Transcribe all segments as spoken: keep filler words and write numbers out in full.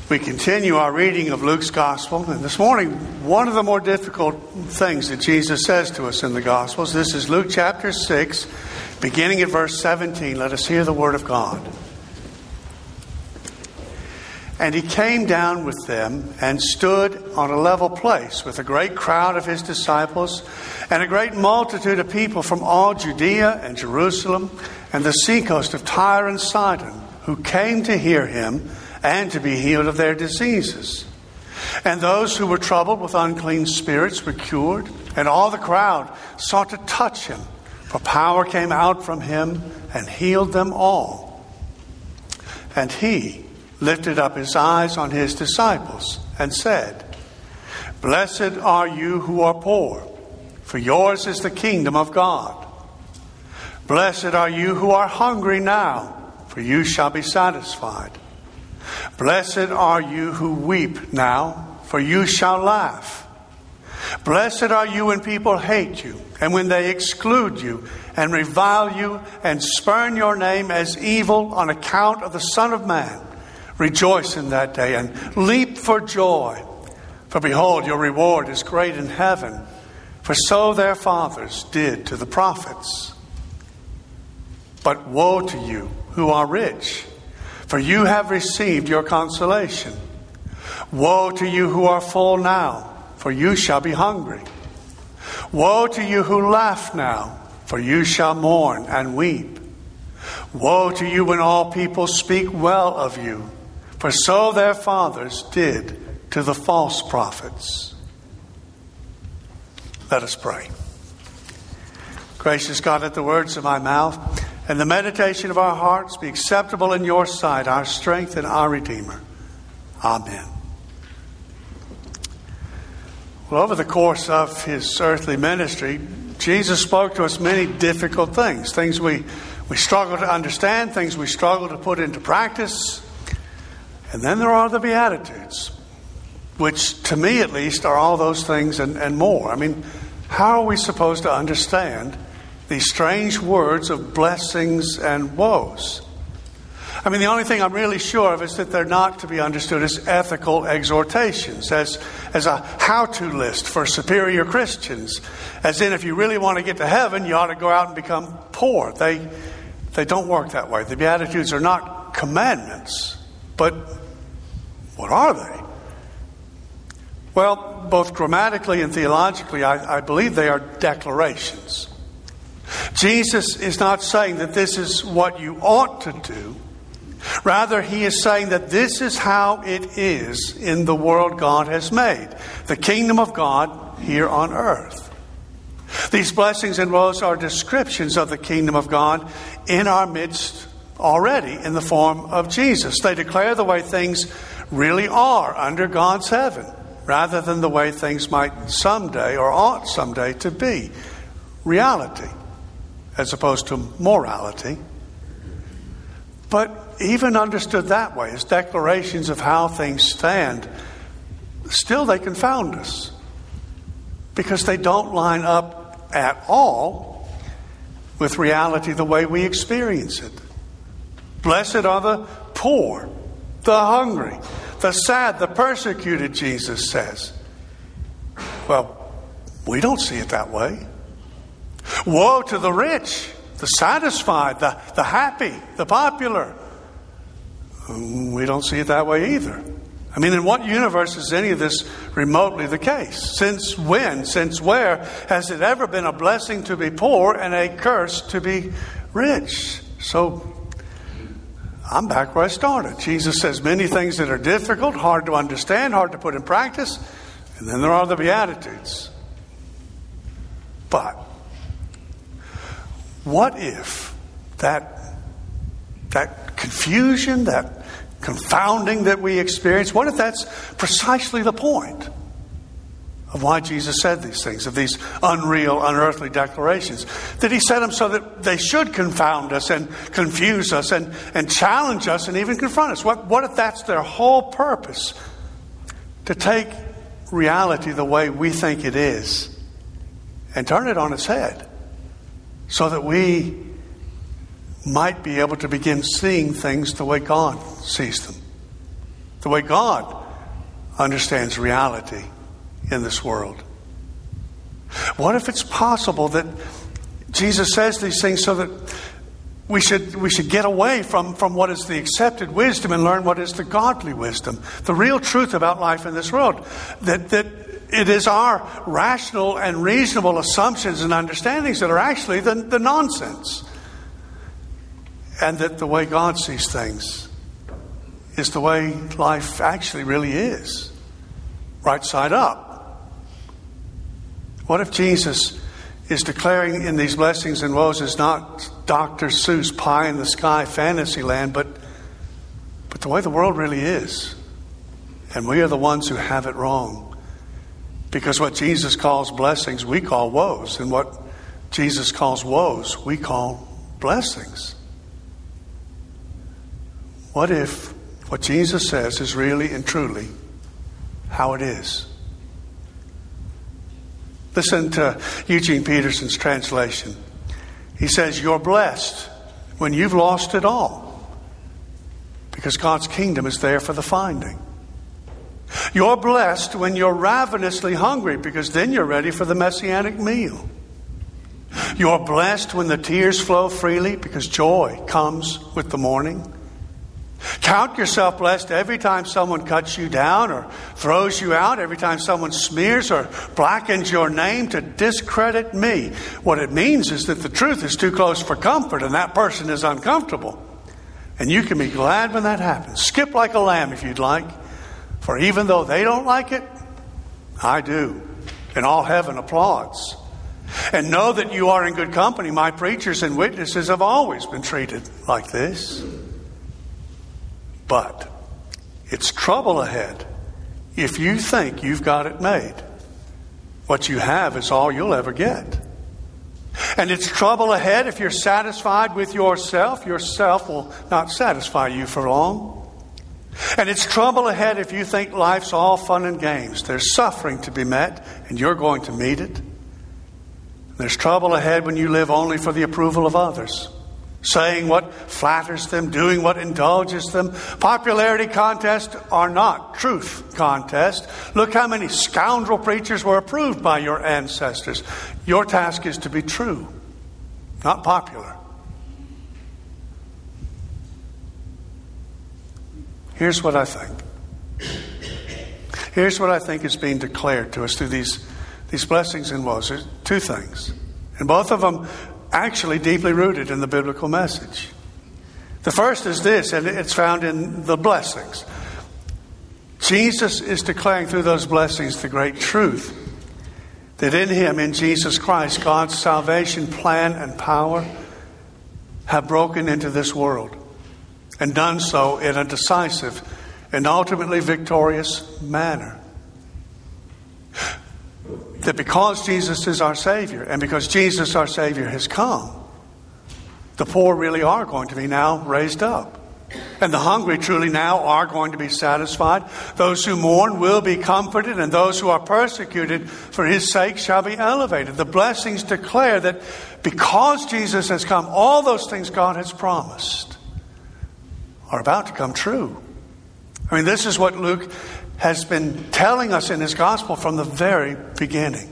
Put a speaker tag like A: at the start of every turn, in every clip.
A: We continue our reading of Luke's Gospel, and this morning, one of the more difficult things that Jesus says to us in the Gospels, this is Luke chapter six, beginning at verse seventeen. Let us hear the Word of God. And he came down with them and stood on a level place with a great crowd of his disciples and a great multitude of people from all Judea and Jerusalem and the seacoast of Tyre and Sidon, who came to hear him and to be healed of their diseases. And those who were troubled with unclean spirits were cured, and all the crowd sought to touch him, for power came out from him and healed them all. And he lifted up his eyes on his disciples and said, Blessed are you who are poor, for yours is the kingdom of God. Blessed are you who are hungry now, for you shall be satisfied. Blessed are you who weep now, for you shall laugh. Blessed are you when people hate you, and when they exclude you, and revile you, and spurn your name as evil on account of the Son of Man. Rejoice in that day, and leap for joy. For behold, your reward is great in heaven, for so their fathers did to the prophets. But woe to you who are rich, for you have received your consolation. Woe to you who are full now, for you shall be hungry. Woe to you who laugh now, for you shall mourn and weep. Woe to you when all people speak well of you, for so their fathers did to the false prophets. Let us pray. Gracious God, let the words of my mouth and the meditation of our hearts be acceptable in your sight, our strength and our Redeemer. Amen. Well, over the course of his earthly ministry, Jesus spoke to us many difficult things, things we, we struggle to understand, things we struggle to put into practice. And then there are the Beatitudes, which to me at least are all those things and, and more. I mean, how are we supposed to understand these strange words of blessings and woes? I mean, the only thing I'm really sure of is that they're not to be understood as ethical exhortations, as, as a how-to list for superior Christians. As in, if you really want to get to heaven, you ought to go out and become poor. They, they don't work that way. The Beatitudes are not commandments, but what are they? Well, both grammatically and theologically, I, I believe they are declarations. Jesus is not saying that this is what you ought to do. Rather, he is saying that this is how it is in the world God has made, the kingdom of God here on earth. These blessings and woes are descriptions of the kingdom of God in our midst already in the form of Jesus. They declare the way things really are under God's heaven, rather than the way things might someday or ought someday to be. Reality, as opposed to morality. But even understood that way, as declarations of how things stand, still they confound us. Because they don't line up at all with reality the way we experience it. Blessed are the poor, the hungry, the sad, the persecuted, Jesus says. Well, we don't see it that way. Woe to the rich, the satisfied, the, the happy, the popular. We don't see it that way either. I mean, in what universe is any of this remotely the case? Since when, since where has it ever been a blessing to be poor and a curse to be rich? So I'm back where I started. Jesus says many things that are difficult, hard to understand, hard to put in practice. And then there are the Beatitudes. But what if that, that confusion, that confounding that we experience, what if that's precisely the point of why Jesus said these things, of these unreal, unearthly declarations? That he said them so that they should confound us and confuse us and, and challenge us and even confront us. What, what if that's their whole purpose? To take reality the way we think it is and turn it on its head, so that we might be able to begin seeing things the way God sees them. the way God understands reality in this world. What if it's possible that Jesus says these things so that we should we should get away from, from what is the accepted wisdom and learn what is the godly wisdom, the real truth about life in this world, that that it is our rational and reasonable assumptions and understandings that are actually the, the nonsense, and that the way God sees things is the way life actually really is, right side up. What if Jesus is declaring in these blessings and woes is not Doctor Seuss pie in the sky fantasy land, but, but the way the world really is. And we are the ones who have it wrong. Because what Jesus calls blessings, we call woes. And what Jesus calls woes, we call blessings. What if what Jesus says is really and truly how it is? Listen to Eugene Peterson's translation. He says, you're blessed when you've lost it all, because God's kingdom is there for the finding. You're blessed when you're ravenously hungry, because then you're ready for the messianic meal. You're blessed when the tears flow freely, because joy comes with the morning. Count yourself blessed every time someone cuts you down or throws you out, every time someone smears or blackens your name to discredit me. What it means is that the truth is too close for comfort and that person is uncomfortable. And you can be glad when that happens. Skip like a lamb if you'd like. For even though they don't like it, I do. And all heaven applauds. And know that you are in good company. My preachers and witnesses have always been treated like this. But it's trouble ahead if you think you've got it made. What you have is all you'll ever get. And it's trouble ahead if you're satisfied with yourself. Yourself will not satisfy you for long. And it's trouble ahead if you think life's all fun and games. There's suffering to be met, and you're going to meet it. There's trouble ahead when you live only for the approval of others, saying what flatters them, doing what indulges them. Popularity contests are not truth contests. Look how many scoundrel preachers were approved by your ancestors. Your task is to be true, not popular. Here's what I think. Here's what I think is being declared to us through these, these blessings and woes. There's two things. And both of them actually deeply rooted in the biblical message. The first is this, and it's found in the blessings. Jesus is declaring through those blessings the great truth that in Him, in Jesus Christ, God's salvation plan and power have broken into this world and done so in a decisive and ultimately victorious manner. That because Jesus is our Savior, and because Jesus our Savior has come, the poor really are going to be now raised up. And the hungry truly now are going to be satisfied. Those who mourn will be comforted, and those who are persecuted for His sake shall be elevated. The blessings declare that because Jesus has come, all those things God has promised are about to come true. I mean, this is what Luke has been telling us in his gospel from the very beginning.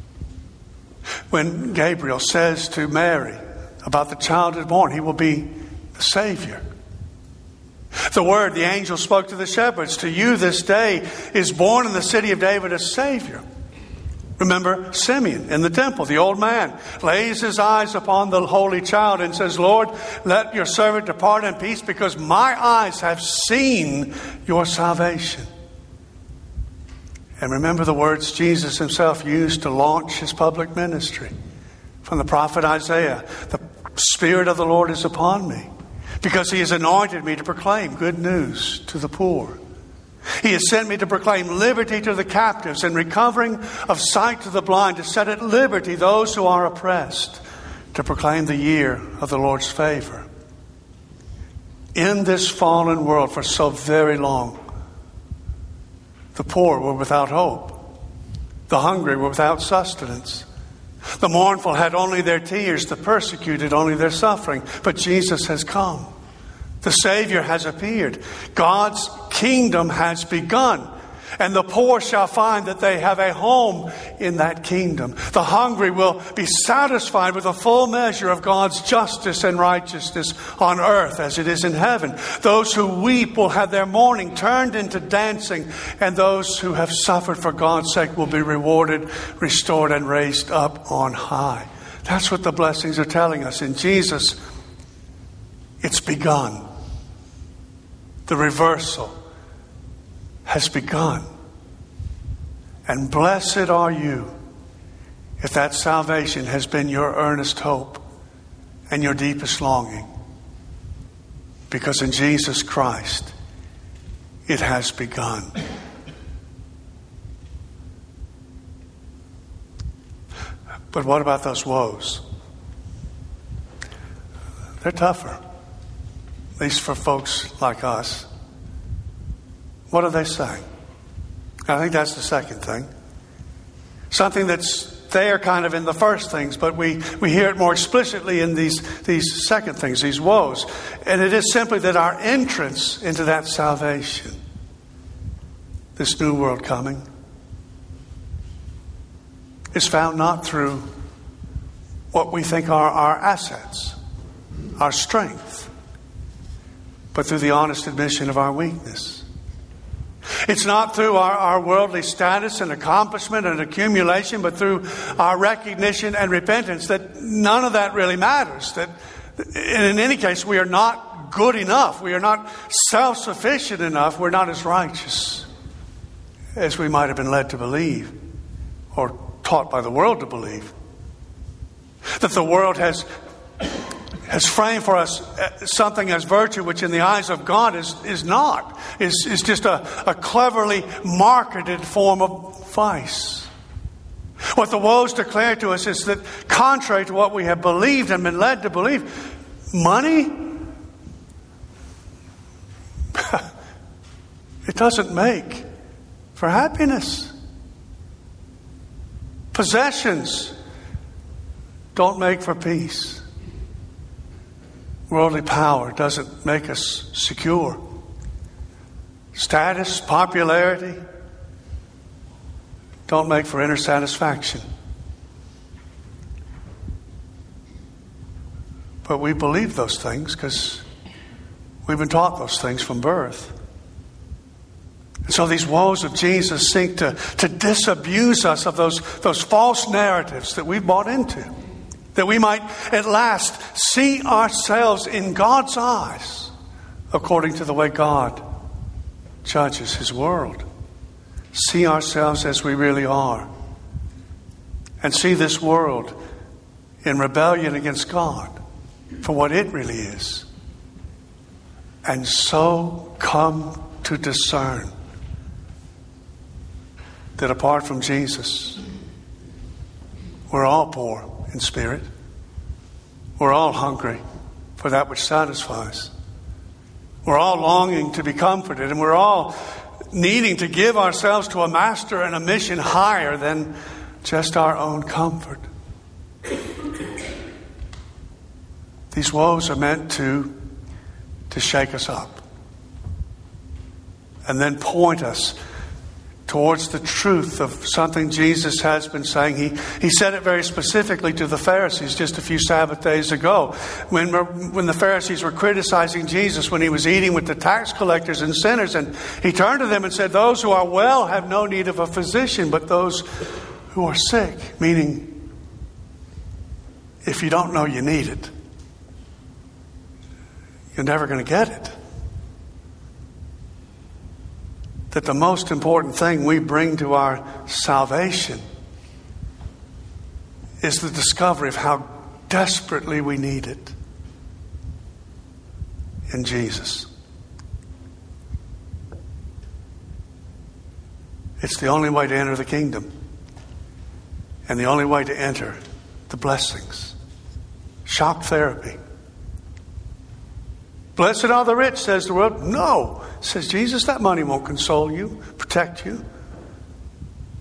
A: When Gabriel says to Mary about the child who is born, He will be the Savior. The word the angel spoke to the shepherds, to you this day is born in the city of David a Savior. Remember Simeon in the temple, the old man, lays his eyes upon the holy child and says, Lord, let your servant depart in peace, because my eyes have seen your salvation. And remember the words Jesus Himself used to launch His public ministry. From the prophet Isaiah, the Spirit of the Lord is upon me, because He has anointed me to proclaim good news to the poor. He has sent me to proclaim liberty to the captives and recovering of sight to the blind, to set at liberty those who are oppressed, to proclaim the year of the Lord's favor. In this fallen world for so very long, the poor were without hope. The hungry were without sustenance. The mournful had only their tears. The persecuted only their suffering. But Jesus has come. The Savior has appeared. God's kingdom has begun. And the poor shall find that they have a home in that kingdom. The hungry will be satisfied with a full measure of God's justice and righteousness on earth as it is in heaven. Those who weep will have their mourning turned into dancing. And those who have suffered for God's sake will be rewarded, restored, and raised up on high. That's what the blessings are telling us. In Jesus, it's begun. The reversal has begun. And blessed are you if that salvation has been your earnest hope and your deepest longing. Because in Jesus Christ, it has begun. But what about those woes? They're tougher, at least for folks like us. What do they say? I think that's the second thing. Something that's there kind of in the first things, but we, we hear it more explicitly in these, these second things, these woes. And it is simply that our entrance into that salvation, this new world coming, is found not through what we think are our assets, our strength, but through the honest admission of our weakness. It's not through our, our worldly status and accomplishment and accumulation, but through our recognition and repentance that none of that really matters. That in any case, we are not good enough. We are not self-sufficient enough. We're not as righteous as we might have been led to believe or taught by the world to believe. That the world has has framed for us something as virtue which in the eyes of God is, is not. Is is just a, a cleverly marketed form of vice. What the woes declare to us is that contrary to what we have believed and been led to believe, money, it doesn't make for happiness. Possessions don't make for peace. Worldly power doesn't make us secure. Status, popularity don't make for inner satisfaction. But we believe those things because we've been taught those things from birth. And so these woes of Jesus seek to, to disabuse us of those, those false narratives that we've bought into. That we might at last see ourselves in God's eyes according to the way God judges His world. See ourselves as we really are. And see this world in rebellion against God for what it really is. And so come to discern that apart from Jesus, we're all poor in spirit. We're all hungry for that which satisfies. We're all longing to be comforted, and we're all needing to give ourselves to a master and a mission higher than just our own comfort. These woes are meant to, to shake us up and then point us towards the truth of something Jesus has been saying. He, he said it very specifically to the Pharisees just a few Sabbath days ago. When, when the Pharisees were criticizing Jesus when He was eating with the tax collectors and sinners. And He turned to them and said, those who are well have no need of a physician, but those who are sick. Meaning, if you don't know you need it, you're never going to get it. That the most important thing we bring to our salvation is the discovery of how desperately we need it in Jesus. It's the only way to enter the kingdom and the only way to enter the blessings. Shock therapy. Blessed are the rich, says the world. No, says Jesus, that money won't console you, protect you.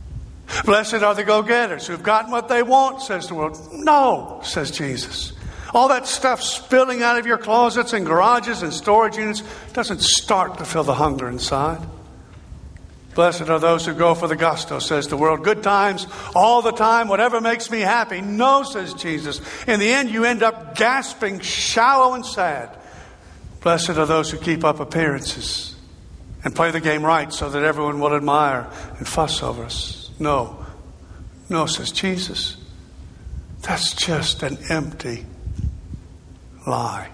A: Blessed are the go-getters who've gotten what they want, says the world. No, says Jesus. All that stuff spilling out of your closets and garages and storage units doesn't start to fill the hunger inside. Blessed are those who go for the gusto, says the world. Good times, all the time, whatever makes me happy. No, says Jesus. In the end, you end up gasping, shallow and sad. Blessed are those who keep up appearances and play the game right so that everyone will admire and fuss over us. No, no, says Jesus. That's just an empty lie.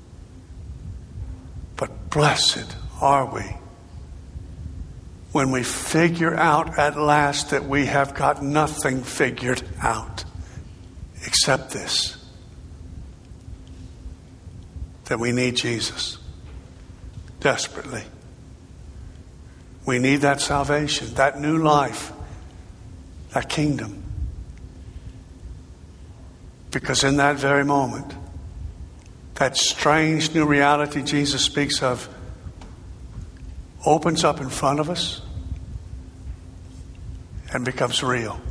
A: But blessed are we when we figure out at last that we have got nothing figured out except this, that we need Jesus desperately. We need that salvation, that new life, that kingdom. Because in that very moment, that strange new reality Jesus speaks of opens up in front of us and becomes real.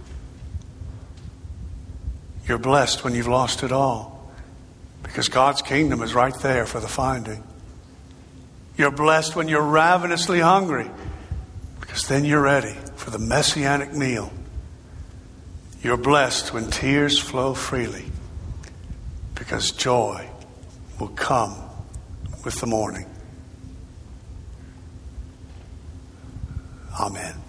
A: You're blessed when you've lost it all, because God's kingdom is right there for the finding. You're blessed when you're ravenously hungry, because then you're ready for the messianic meal. You're blessed when tears flow freely, because joy will come with the morning. Amen.